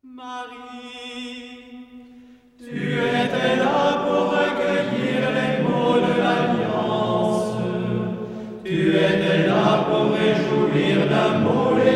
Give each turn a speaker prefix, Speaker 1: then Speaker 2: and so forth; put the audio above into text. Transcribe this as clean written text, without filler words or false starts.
Speaker 1: Marie, tu étais là pour recueillir les mots de l'alliance. Tu étais là pour réjouir d'un mot les